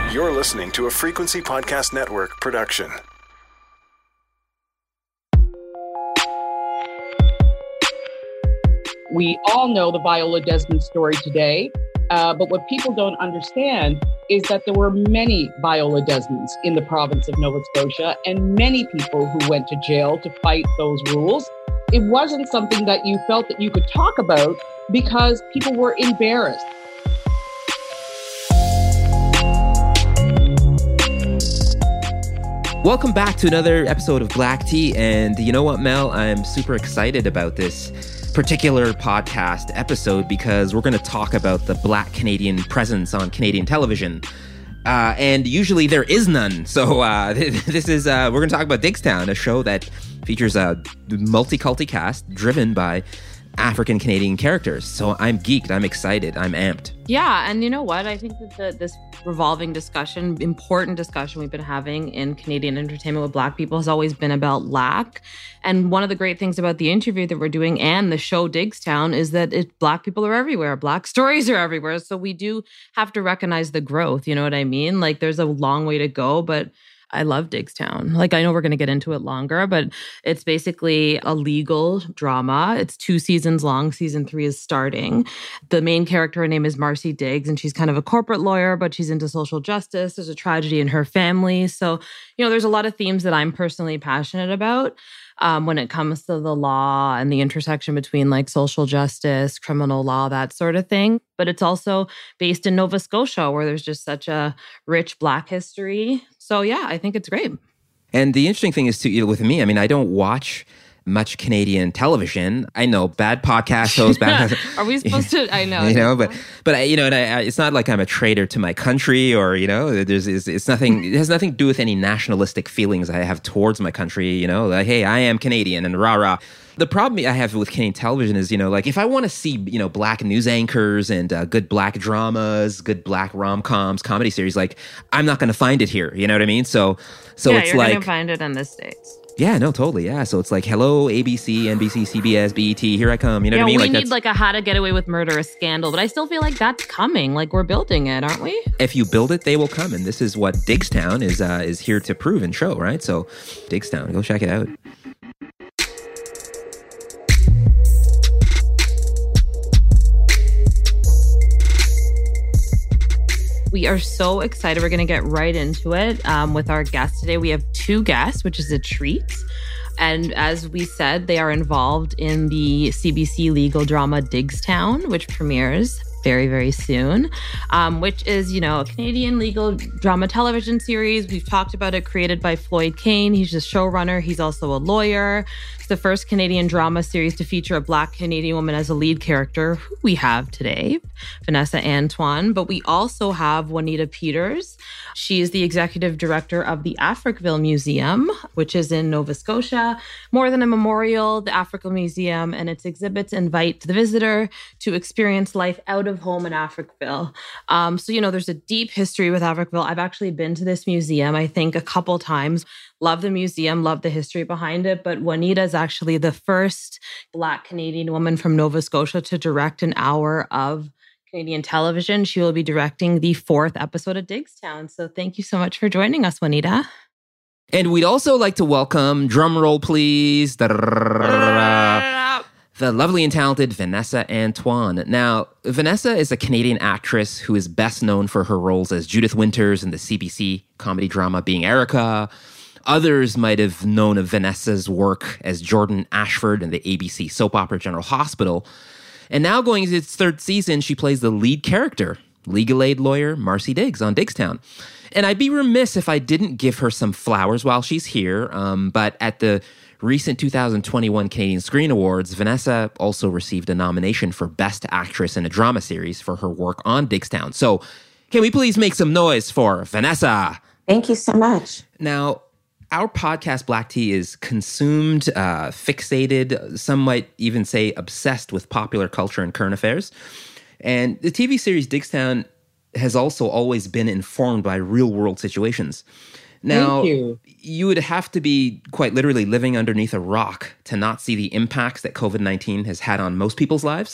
You're listening to a Frequency Podcast Network production. We all know the Viola Desmond story today, but what people don't understand is that there were many Viola Desmonds in the province of Nova Scotia and many people who went to jail to fight those rules. It wasn't something that you felt that you could talk about because people were embarrassed. Welcome back to another episode of Black Tea. And you know what, Mel? I'm super excited about this particular podcast episode because we're going to talk about the Black Canadian presence on Canadian television. And usually there is none. So this is, we're going to talk about Diggstown, a show that features a multi-culti cast driven by African Canadian characters. So I'm geeked. I'm excited. I'm amped. Yeah. And you know what? I think that this revolving discussion, important discussion we've been having in Canadian entertainment with Black people has always been about lack. And one of the great things about the interview that we're doing and the show Diggstown is that Black people are everywhere. Black stories are everywhere. So we do have to recognize the growth. You know what I mean? Like there's a long way to go, but I love Diggstown. Like, I know we're going to get into it longer, but it's basically a legal drama. It's 2 seasons long. Season 3 is starting. The main character, her name is Marcy Diggs, and she's kind of a corporate lawyer, but she's into social justice. There's a tragedy in her family. So, you know, there's a lot of themes that I'm personally passionate about. When it comes to the law and the intersection between like social justice, criminal law, that sort of thing. But it's also based in Nova Scotia, where there's just such a rich Black history. So yeah, I think it's great. And the interesting thing is, too, with me, I mean, I don't watch much Canadian television. I know bad podcast hosts. Are we supposed to? I know. You know, but it's not like I'm a traitor to my country or, you know, it's nothing. It has nothing to do with any nationalistic feelings I have towards my country. You know, like, hey, I am Canadian and rah rah. The problem I have with Canadian television is, you know, like if I want to see, you know, Black news anchors and good Black dramas, good Black rom-coms, comedy series, like I'm not going to find it here. You know what I mean? So yeah, it's you're like going to find it in the States. Yeah, no, totally. Yeah. So it's like, hello, ABC, NBC, CBS, BET, here I come. You know what I mean? We need like a How to Get Away with Murder, a scandal. But I still feel like that's coming. Like we're building it, aren't we? If you build it, they will come. And this is what Diggstown is here to prove and show, right? So Diggstown, go check it out. We are so excited. We're going to get right into it with our guests today. We have 2 guests, which is a treat. And as we said, they are involved in the CBC legal drama Diggstown, which premieres very, very soon, which is, you know, a Canadian legal drama television series. We've talked about it, created by Floyd Kane. He's the showrunner. He's also a lawyer. It's the first Canadian drama series to feature a Black Canadian woman as a lead character, who we have today, Vanessa Antoine. But we also have Juanita Peters. She is the executive director of the Africville Museum, which is in Nova Scotia. More than a memorial, the Africville Museum and its exhibits invite the visitor to experience life out of home in Africville. So, you know, there's a deep history with Africville. I've actually been to this museum, I think, a couple times. Love the museum, love the history behind it. But Juanita is actually the first Black Canadian woman from Nova Scotia to direct an hour of Canadian television. She will be directing the 4th episode of Diggstown. So thank you so much for joining us, Juanita. And we'd also like to welcome, drum roll please, the lovely and talented Vanessa Antoine. Now, Vanessa is a Canadian actress who is best known for her roles as Judith Winters in the CBC comedy drama Being Erica. Others might have known of Vanessa's work as Jordan Ashford in the ABC soap opera General Hospital. And now going into its 3rd season, she plays the lead character, legal aid lawyer Marcy Diggs on Diggstown. And I'd be remiss if I didn't give her some flowers while she's here. But at the recent 2021 Canadian Screen Awards, Vanessa also received a nomination for Best Actress in a Drama Series for her work on Diggstown. So can we please make some noise for Vanessa? Thank you so much. Now, our podcast, Black Tea, is consumed, fixated, some might even say obsessed with popular culture and current affairs. And the TV series Diggstown has also always been informed by real-world situations. Now, you would have to be quite literally living underneath a rock to not see the impacts that COVID-19 has had on most people's lives.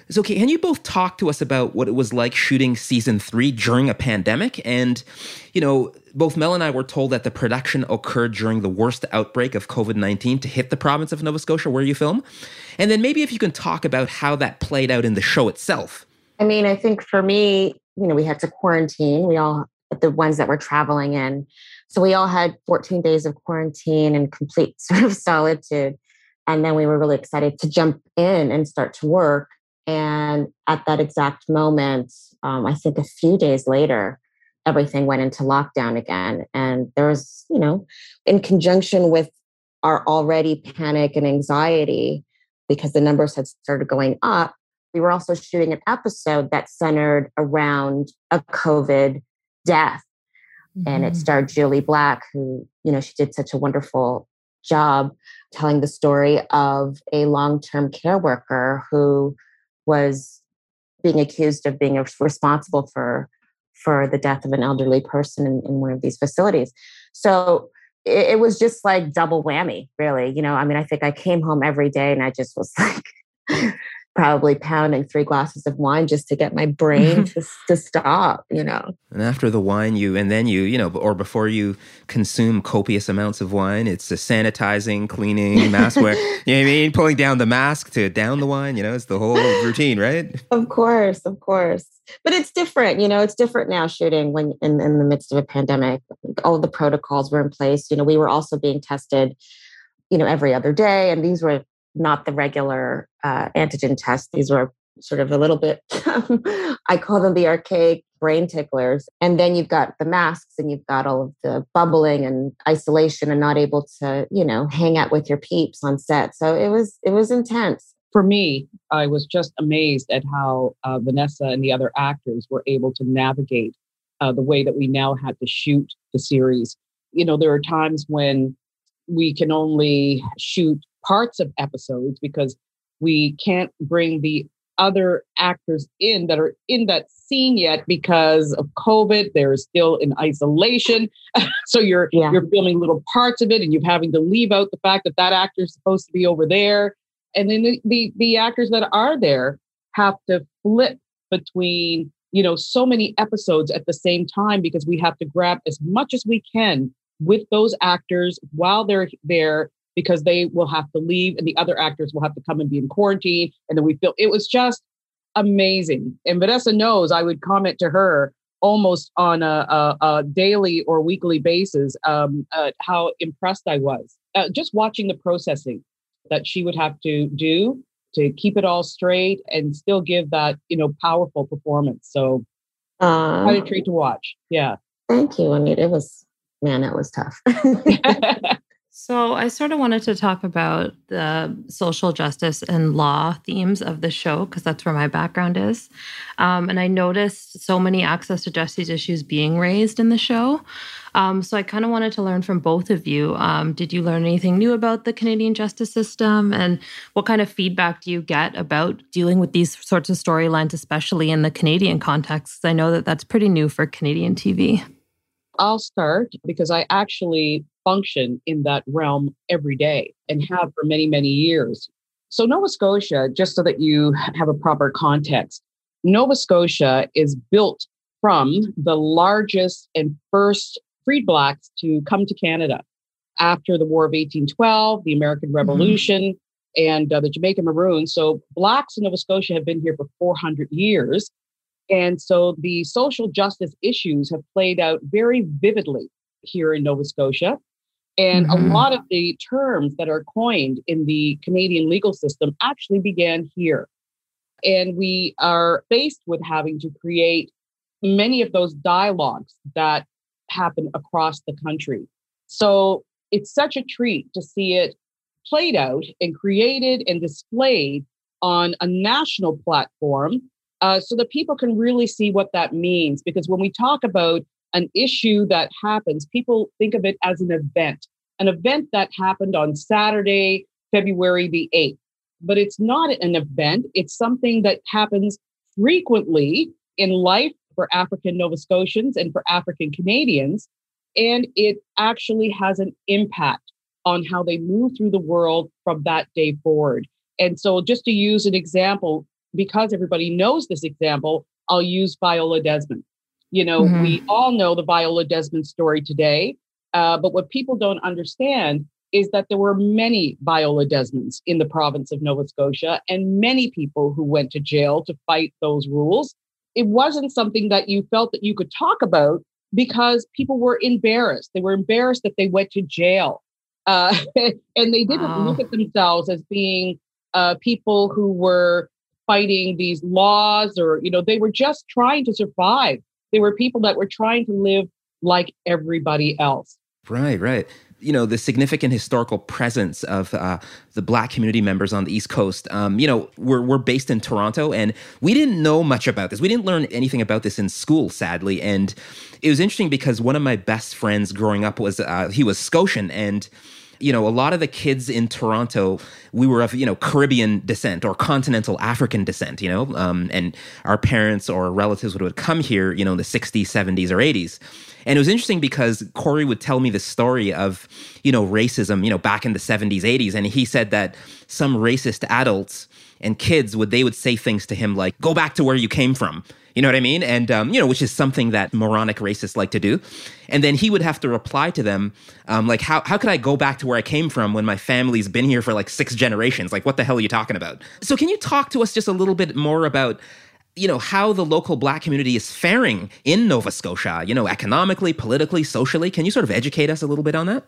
So, can you both talk to us about what it was like shooting season 3 during a pandemic? And, both Mel and I were told that the production occurred during the worst outbreak of COVID-19 to hit the province of Nova Scotia where you film. And then maybe if you can talk about how that played out in the show itself. I mean, I think for me, we had to quarantine. We all, the ones that were traveling in. So we all had 14 days of quarantine and complete sort of solitude. And then we were really excited to jump in and start to work. And at that exact moment, I think a few days later, everything went into lockdown again. And there was, in conjunction with our already panic and anxiety, because the numbers had started going up, we were also shooting an episode that centered around a COVID death. Mm-hmm. And it starred Julie Black, who, she did such a wonderful job telling the story of a long-term care worker who was being accused of being responsible for the death of an elderly person in one of these facilities. So it was just like double whammy, really. I think I came home every day and I just was like probably pounding 3 glasses of wine just to get my brain to stop, And after the wine, or before you consume copious amounts of wine, it's a sanitizing, cleaning, mask wear. You know what I mean? Pulling down the mask to down the wine, it's the whole routine, right? Of course. But it's different, it's different now shooting when in the midst of a pandemic. All of the protocols were in place. We were also being tested, every other day. And these were not the regular antigen tests. These were sort of a little bit, I call them the archaic brain ticklers. And then you've got the masks and you've got all of the bubbling and isolation and not able to, hang out with your peeps on set. So it was intense. For me, I was just amazed at how Vanessa and the other actors were able to navigate the way that we now had to shoot the series. There are times when we can only shoot parts of episodes because we can't bring the other actors in that are in that scene yet because of COVID. They're still in isolation. So you're filming little parts of it and you're having to leave out the fact that actor is supposed to be over there. And then the actors that are there have to flip between, so many episodes at the same time because we have to grab as much as we can with those actors while they're there, because they will have to leave and the other actors will have to come and be in quarantine. And then it was just amazing. And Vanessa knows I would comment to her almost on a daily or weekly basis how impressed I was. Just watching the processing that she would have to do to keep it all straight and still give that, powerful performance. So quite a treat to watch. Yeah. Thank you. I mean, it was tough. So I sort of wanted to talk about the social justice and law themes of the show, because that's where my background is. And I noticed so many access to justice issues being raised in the show. So I kind of wanted to learn from both of you. Did you learn anything new about the Canadian justice system? And what kind of feedback do you get about dealing with these sorts of storylines, especially in the Canadian context? I know that that's pretty new for Canadian TV. I'll start because I actually function in that realm every day and have for many, many years. So Nova Scotia, just so that you have a proper context, Nova Scotia is built from the largest and first freed Blacks to come to Canada after the War of 1812, the American Revolution, and the Jamaican Maroons. So Blacks in Nova Scotia have been here for 400 years. And so the social justice issues have played out very vividly here in Nova Scotia. And a lot of the terms that are coined in the Canadian legal system actually began here. And we are faced with having to create many of those dialogues that happen across the country. So it's such a treat to see it played out and created and displayed on a national platform so that people can really see what that means. Because when we talk about an issue that happens, people think of it as an event that happened on Saturday, February the 8th. But it's not an event. It's something that happens frequently in life for African Nova Scotians and for African Canadians. And it actually has an impact on how they move through the world from that day forward. And so just to use an example, because everybody knows this example, I'll use Viola Desmond. We all know the Viola Desmond story today. But what people don't understand is that there were many Viola Desmonds in the province of Nova Scotia and many people who went to jail to fight those rules. It wasn't something that you felt that you could talk about because people were embarrassed. They were embarrassed that they went to jail. And they didn't look at themselves as being people who were fighting these laws or, they were just trying to survive. They were people that were trying to live like everybody else. Right. The significant historical presence of the Black community members on the East Coast. We're based in Toronto, and we didn't know much about this. We didn't learn anything about this in school, sadly. And it was interesting because one of my best friends growing up he was Scotian, and a lot of the kids in Toronto, we were of, Caribbean descent or continental African descent, and our parents or relatives would come here, in the 60s, 70s, or 80s. And it was interesting because Corey would tell me the story of, racism, back in the 70s, 80s. And he said that some racist adults and kids would say things to him like, go back to where you came from. You know what I mean? And, which is something that moronic racists like to do. And then he would have to reply to them, how could I go back to where I came from when my family's been here for 6 generations? Like, what the hell are you talking about? So can you talk to us just a little bit more about, how the local Black community is faring in Nova Scotia, economically, politically, socially? Can you sort of educate us a little bit on that?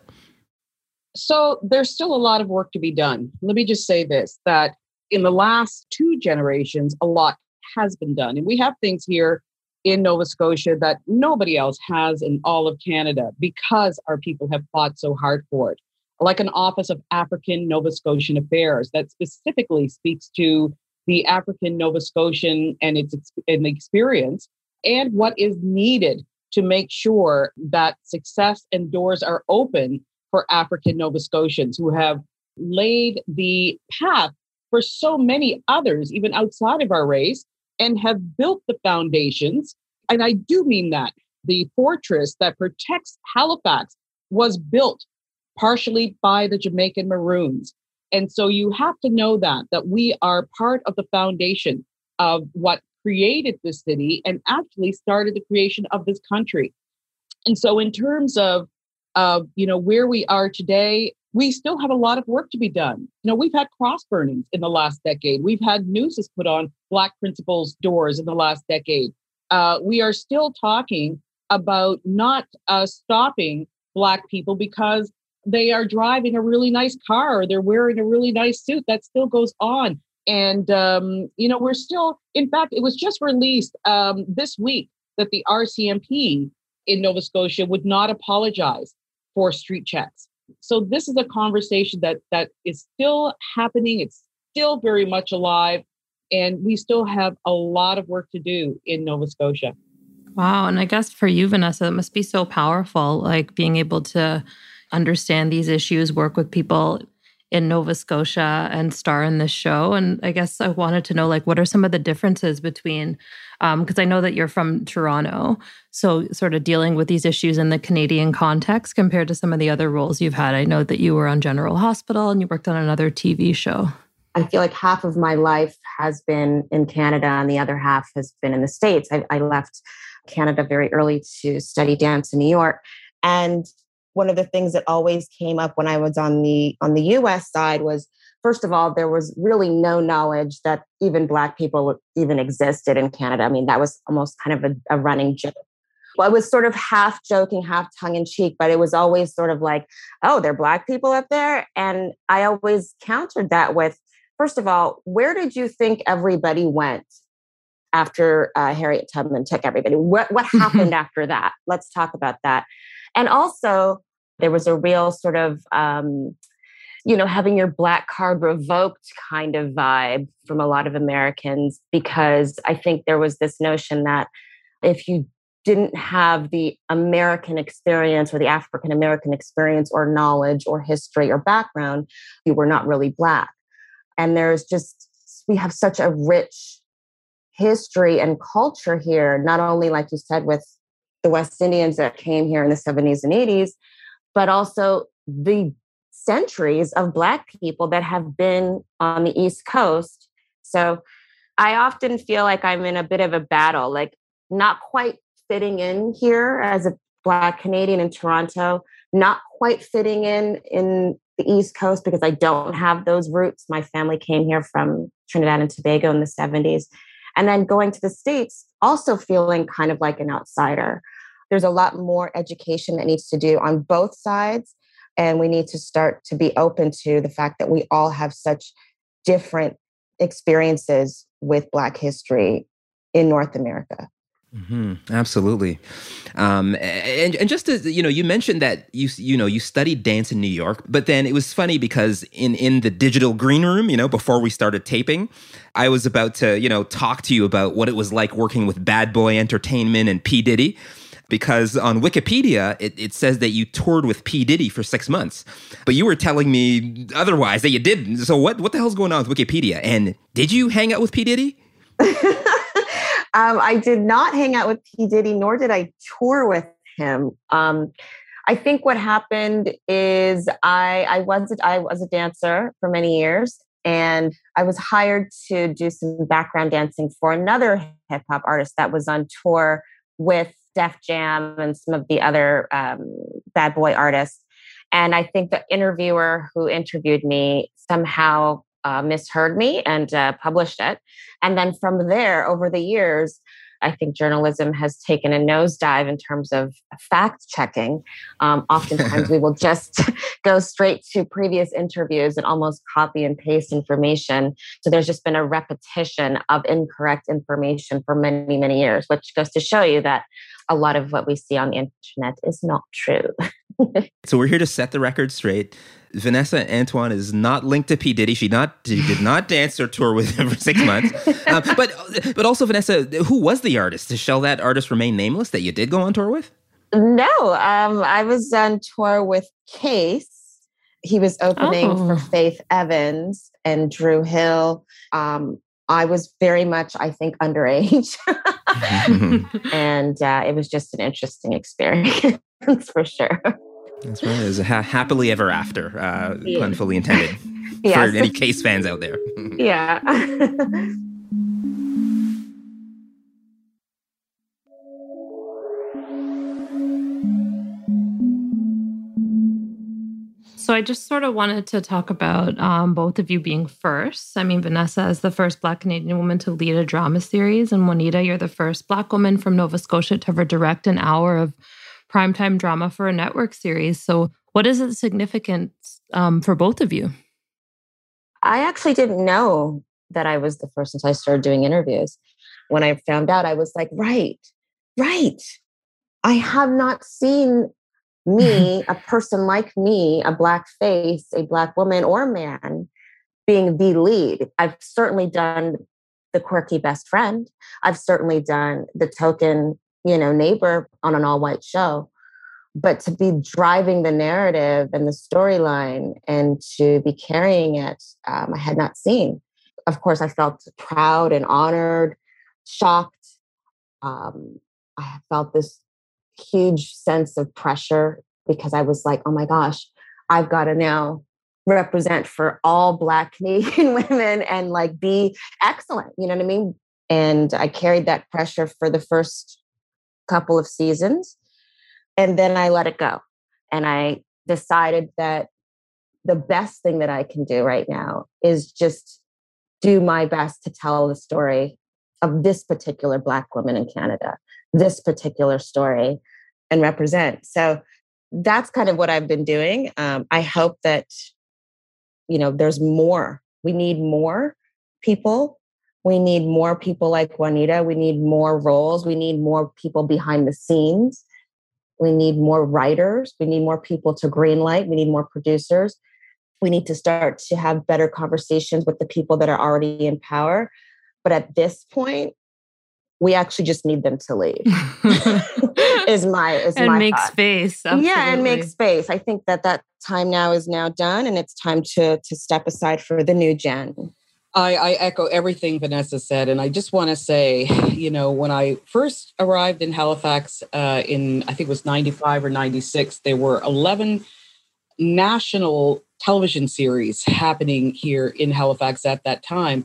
So there's still a lot of work to be done. Let me just say this, that in the last 2 generations, a lot has been done. And we have things here in Nova Scotia that nobody else has in all of Canada because our people have fought so hard for it. Like an Office of African Nova Scotian Affairs that specifically speaks to the African Nova Scotian and the experience and what is needed to make sure that success and doors are open for African Nova Scotians who have laid the path for so many others, even outside of our race, and have built the foundations. And I do mean that. The fortress that protects Halifax was built partially by the Jamaican Maroons. And so you have to know that we are part of the foundation of what created this city and actually started the creation of this country. And so in terms of where we are today, we still have a lot of work to be done. We've had cross burnings in the last decade. We've had nooses put on Black principals' doors in the last decade. We are still talking about not stopping Black people because they are driving a really nice car or they're wearing a really nice suit. That still goes on. And, we're still, in fact, it was just released this week that the RCMP in Nova Scotia would not apologize for street checks. So this is a conversation that is still happening. It's still very much alive. And we still have a lot of work to do in Nova Scotia. Wow. And I guess for you, Vanessa, it must be so powerful, being able to understand these issues, work with people in Nova Scotia and star in this show. And I guess I wanted to know, what are some of the differences between, because I know that you're from Toronto, so sort of dealing with these issues in the Canadian context compared to some of the other roles you've had. I know that you were on General Hospital and you worked on another TV show. I feel like half of my life has been in Canada and the other half has been in the States. I left Canada very early to study dance in New York. And one of the things that always came up when I was on the US side was, first of all, there was really no knowledge that even Black people even existed in Canada. I mean, that was almost kind of a running joke. Well, I was sort of half joking, half tongue in cheek, but it was always sort of like, oh, there are Black people up there. And I always countered that with, first of all, where did you think everybody went after Harriet Tubman took everybody? What happened after that? Let's talk about that. And also, there was a real sort of, having your Black card revoked kind of vibe from a lot of Americans, because I think there was this notion that if you didn't have the American experience or the African American experience or knowledge or history or background, you were not really Black. And we have such a rich history and culture here, not only, like you said, with the West Indians that came here in the 70s and 80s, but also the centuries of Black people that have been on the East Coast. So I often feel like I'm in a bit of a battle, like not quite fitting in here as a Black Canadian in Toronto, not quite fitting in the East Coast because I don't have those roots. My family came here from Trinidad and Tobago in the 70s. And then going to the States, also feeling kind of like an outsider. There's a lot more education that needs to do on both sides. And we need to start to be open to the fact that we all have such different experiences with Black history in North America. Mm-hmm. Absolutely. And just to, you mentioned that you studied dance in New York, but then it was funny because in the digital green room, before we started taping, I was about to, talk to you about what it was like working with Bad Boy Entertainment and P. Diddy. Because on Wikipedia, it says that you toured with P. Diddy for 6 months. But you were telling me otherwise, that you didn't. So what the hell's going on with Wikipedia? And did you hang out with P. Diddy? I did not hang out with P. Diddy, nor did I tour with him. I think what happened is I was a dancer for many years, and I was hired to do some background dancing for another hip hop artist that was on tour with Def Jam and some of the other Bad Boy artists. And I think the interviewer who interviewed me somehow misheard me and published it. And then from there, over the years, I think journalism has taken a nosedive in terms of fact checking. Oftentimes, we will just go straight to previous interviews and almost copy and paste information. So there's just been a repetition of incorrect information for many, many years, which goes to show you that a lot of what we see on the internet is not true. So we're here to set the record straight. Vanessa Antoine is not linked to P. Diddy. She did not dance or tour with him for 6 months. But also, Vanessa, who was the artist? Shall that artist remain nameless that you did go on tour with? No, I was on tour with Case. He was opening for Faith Evans and Drew Hill. I was very much, I think, underage. And it was just an interesting experience for sure. That's right. It was a happily ever after, pun fully intended, yes. For any Case fans out there. Yeah. So I just sort of wanted to talk about both of you being first. I mean, Vanessa is the first Black Canadian woman to lead a drama series, and Juanita, you're the first Black woman from Nova Scotia to ever direct an hour of primetime drama for a network series. So what is the significance for both of you? I actually didn't know that I was the first until I started doing interviews. When I found out, I was like, right. I have not seen me, a person like me, a Black face, a Black woman or man, being the lead. I've certainly done the quirky best friend. I've certainly done the token, neighbor on an all-white show. But to be driving the narrative and the storyline and to be carrying it, I had not seen. Of course, I felt proud and honored, shocked. I felt this huge sense of pressure because I was like, oh my gosh, I've got to now represent for all Black Canadian women and be excellent. You know what I mean? And I carried that pressure for the first couple of seasons. And then I let it go. And I decided that the best thing that I can do right now is just do my best to tell the story of this particular Black woman in Canada, this particular story, and represent. So that's kind of what I've been doing. I hope that, there's more. We need more people. We need more people like Juanita. We need more roles. We need more people behind the scenes. We need more writers. We need more people to greenlight. We need more producers. We need to start to have better conversations with the people that are already in power. But at this point, we actually just need them to leave. is my make thought. Space. Absolutely. Yeah, and make space. I think that time now is now done, and it's time to step aside for the new gen. I echo everything Vanessa said. And I just want to say, when I first arrived in Halifax in, I think it was 95 or 96, there were 11 national television series happening here in Halifax at that time.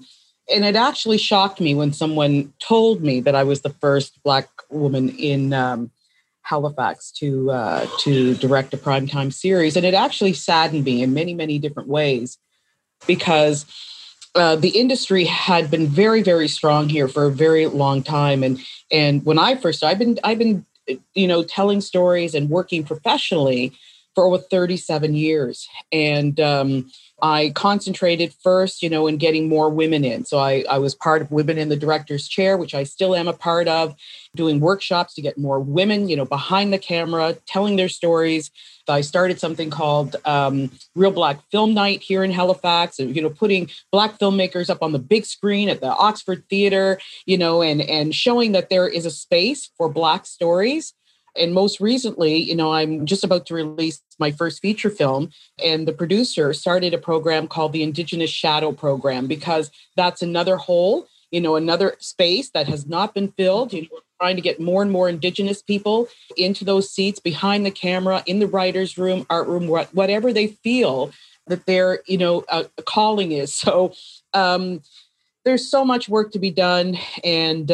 And it actually shocked me when someone told me that I was the first Black woman in Halifax to direct a primetime series. And it actually saddened me in many, many different ways, because the industry had been very, very strong here for a very long time. And when I first started, I've been telling stories and working professionally for over 37 years. And I concentrated first, in getting more women in. So I was part of Women in the Director's Chair, which I still am a part of, doing workshops to get more women, behind the camera, telling their stories. I started something called Real Black Film Night here in Halifax, and, putting Black filmmakers up on the big screen at the Oxford Theatre, and showing that there is a space for Black stories. And most recently, I'm just about to release my first feature film, and the producer started a program called the Indigenous Shadow Program, because that's another hole, another space that has not been filled. We're trying to get more and more Indigenous people into those seats, behind the camera, in the writer's room, art room, whatever they feel that their, a calling is. So, there's so much work to be done. And,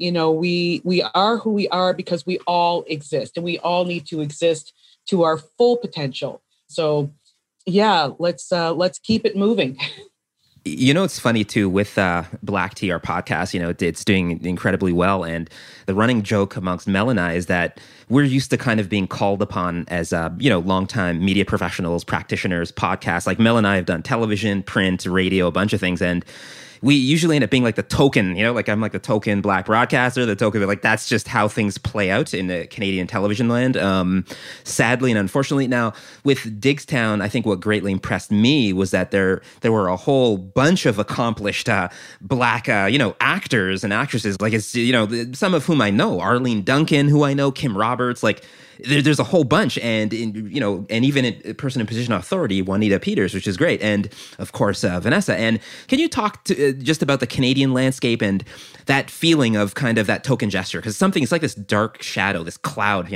we are who we are because we all exist, and we all need to exist to our full potential. So, yeah, let's keep it moving. It's funny too with Black Tea, our podcast, it's doing incredibly well. And the running joke amongst Mel and I is that we're used to kind of being called upon as, longtime media professionals, practitioners, podcasts. Like Mel and I have done television, print, radio, a bunch of things. And we usually end up being like the token, like I'm like the token Black broadcaster, the token, like that's just how things play out in the Canadian television land, sadly and unfortunately. Now, with Diggstown, I think what greatly impressed me was that there were a whole bunch of accomplished Black, actors and actresses, like it's, some of whom I know, Arlene Duncan, who I know, Kim Roberts, like there's a whole bunch, and and even a person in position of authority, Juanita Peters, which is great, and of course Vanessa. And can you talk just about the Canadian landscape and that feeling of kind of that token gesture? Because it's like this dark shadow, this cloud,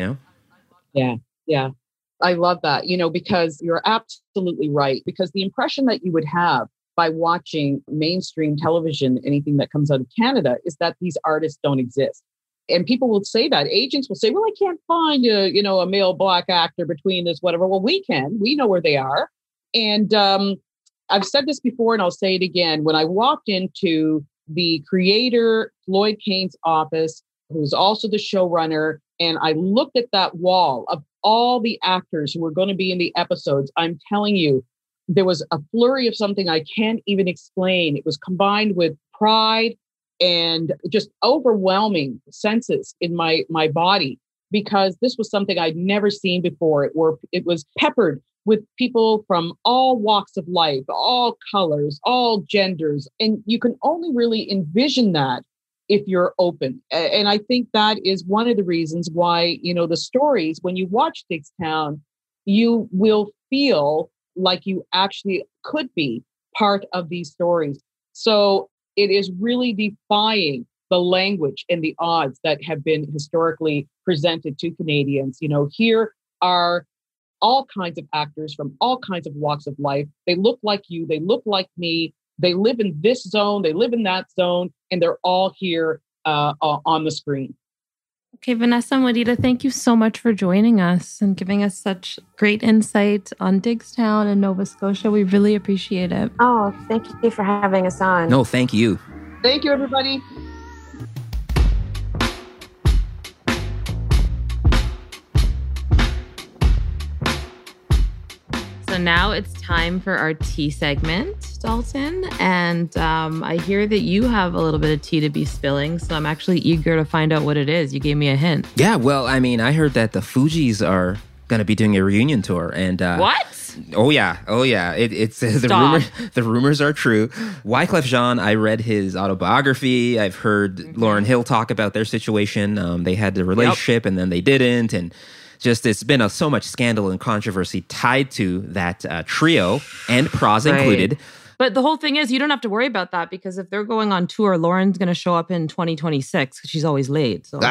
Yeah, I love that. Because you're absolutely right. Because the impression that you would have by watching mainstream television, anything that comes out of Canada, is that these artists don't exist. And people will say that. Agents will say, well, I can't find a male Black actor between this, whatever. Well, we can. We know where they are. And I've said this before, and I'll say it again. When I walked into the creator, Floyd Kane's office, who's also the showrunner, and I looked at that wall of all the actors who were going to be in the episodes, I'm telling you, there was a flurry of something I can't even explain. It was combined with pride and just overwhelming senses in my body, because this was something I'd never seen before. It was peppered with people from all walks of life, all colors, all genders. And you can only really envision that if you're open. And I think that is one of the reasons why, the stories, when you watch Diggstown, you will feel like you actually could be part of these stories. So it is really defying the language and the odds that have been historically presented to Canadians. Here are all kinds of actors from all kinds of walks of life. They look like you, they look like me, they live in this zone, they live in that zone, and they're all here on the screen. Okay, Vanessa and Juanita, thank you so much for joining us and giving us such great insight on Diggstown and Nova Scotia. We really appreciate it. Oh, thank you for having us on. No, thank you. Thank you, everybody. So now it's time for our tea segment, Dalton. And I hear that you have a little bit of tea to be spilling. So I'm actually eager to find out what it is. You gave me a hint. Yeah, well, I mean, I heard that the Fugees are going to be doing a reunion tour. And what? Oh yeah. It's the rumors are true. Wyclef Jean, I read his autobiography. I've heard Lauryn Hill talk about their situation. They had the relationship and then they didn't. And just it's been so much scandal and controversy tied to that trio, and Pras included. But the whole thing is, you don't have to worry about that because if they're going on tour, Lauren's going to show up in 2026 because she's always late. So.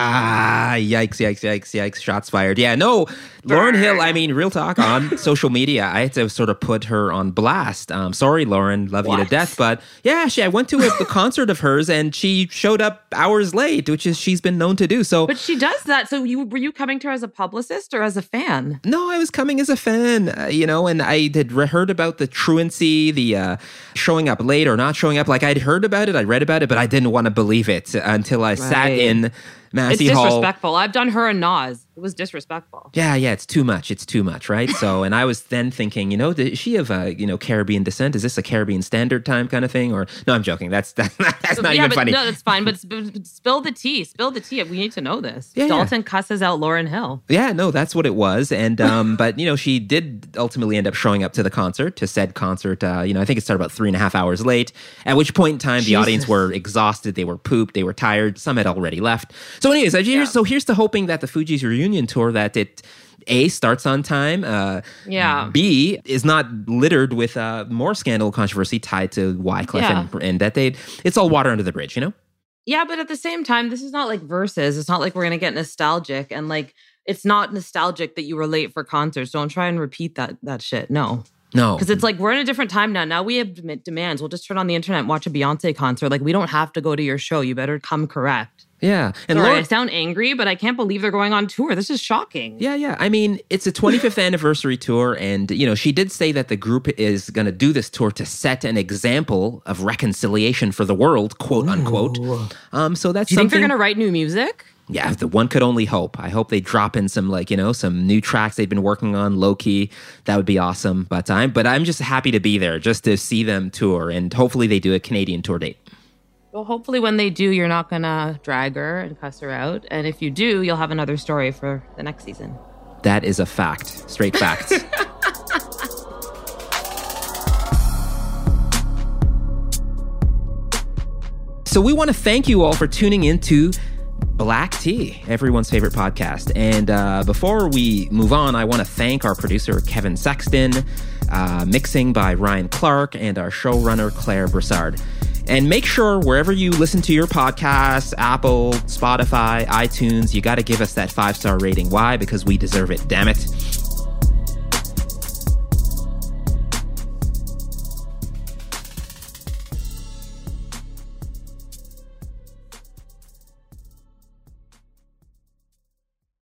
Yikes. Shots fired. Yeah, no, Lauryn Hill, I mean, real talk, on social media, I had to sort of put her on blast. Sorry, Lauren, love you to death. But yeah, I went to the concert of hers and she showed up hours late, which is she's been known to do. So, but she does that. So were you coming to her as a publicist or as a fan? No, I was coming as a fan, and I had heard about the truancy, the showing up late or not showing up. Like I'd heard about it, I read about it, but I didn't want to believe it until I sat in Massey Hall. It's disrespectful. I've done her and Nas. It was disrespectful. Yeah, it's too much. It's too much, right? So, and I was then thinking, is she of Caribbean descent? Is this a Caribbean Standard Time kind of thing? Or no, I'm joking. That's not even funny. No, that's fine. But spill the tea. Spill the tea. We need to know this. Yeah, Dalton cusses out Lauryn Hill. Yeah, no, that's what it was. And but she did ultimately end up showing up to the concert. To said concert, I think it started about 3.5 hours late. At which point in time, the audience were exhausted. They were pooped. They were tired. Some had already left. So, anyways, here's to hoping that the Fugees reunion tour, that it A, starts on time, B, is not littered with more scandal controversy tied to Wyclef and that it's all water under the bridge, Yeah, but at the same time, this is not like Versus. It's not like we're going to get nostalgic, and like it's not nostalgic that you were late for concerts. Don't try and repeat that shit. No. Because it's like we're in a different time now. Now we have demands. We'll just turn on the internet and watch a Beyonce concert. Like we don't have to go to your show. You better come correct. Yeah. And sorry, I sound angry, but I can't believe they're going on tour. This is shocking. Yeah. I mean, it's a 25th anniversary tour. And, she did say that the group is going to do this tour to set an example of reconciliation for the world, quote unquote. So that's Do you think they're going to write new music? Yeah, the one could only hope. I hope they drop in some some new tracks they've been working on low key. That would be awesome. But I'm just happy to be there just to see them tour, and hopefully they do a Canadian tour date. Well, hopefully when they do, you're not going to drag her and cuss her out. And if you do, you'll have another story for the next season. That is a fact. Straight fact. So we want to thank you all for tuning into Black Tea, everyone's favorite podcast. And before we move on, I want to thank our producer, Kevin Sexton, mixing by Ryan Clark, and our showrunner, Claire Broussard. And make sure wherever you listen to your podcasts, Apple, Spotify, iTunes, you got to give us that 5-star rating. Why? Because we deserve it, damn it.